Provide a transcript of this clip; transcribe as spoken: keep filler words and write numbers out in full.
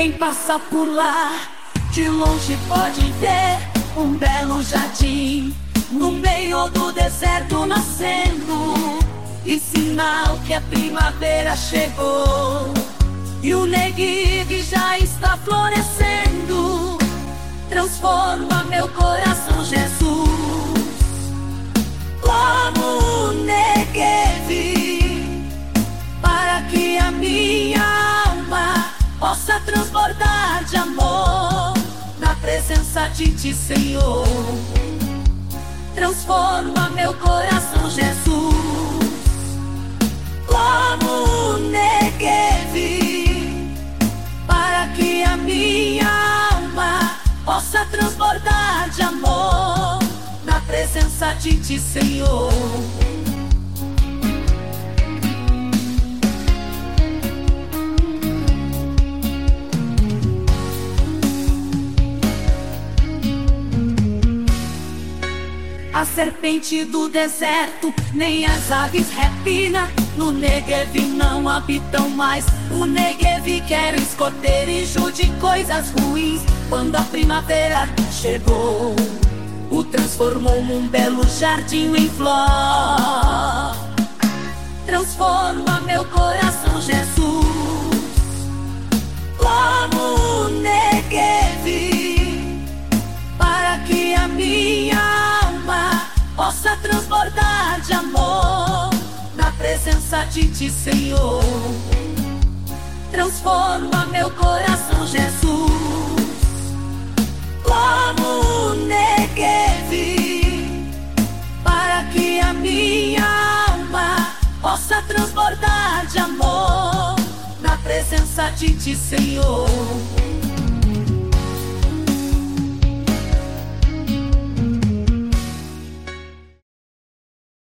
Quem passa por lá, de longe pode ver um belo jardim no meio do deserto nascendo, e sinal que a primavera chegou. E o Neguev já está florescendo. Transforma meu coração, Jesus, como o Neguev, para que a minha alma possa transbordar de amor na presença de Ti, Senhor. Transforma meu coração, Jesus, como o Neguev, para que a minha alma possa transbordar de amor na presença de Ti, Senhor. A serpente do deserto, nem as aves rapina, no Neguev não habitam mais. O Neguev quer escoteijo de coisas ruins. Quando a primavera chegou, o transformou num belo jardim em flor. Transforma meu coração, Jesus, como o Neguev, para que a minha alma possa transbordar de amor na presença de Ti, Senhor. Transforma meu coração, Jesus, como o Neguev, para que a minha alma possa transbordar de amor na presença de Ti, Senhor.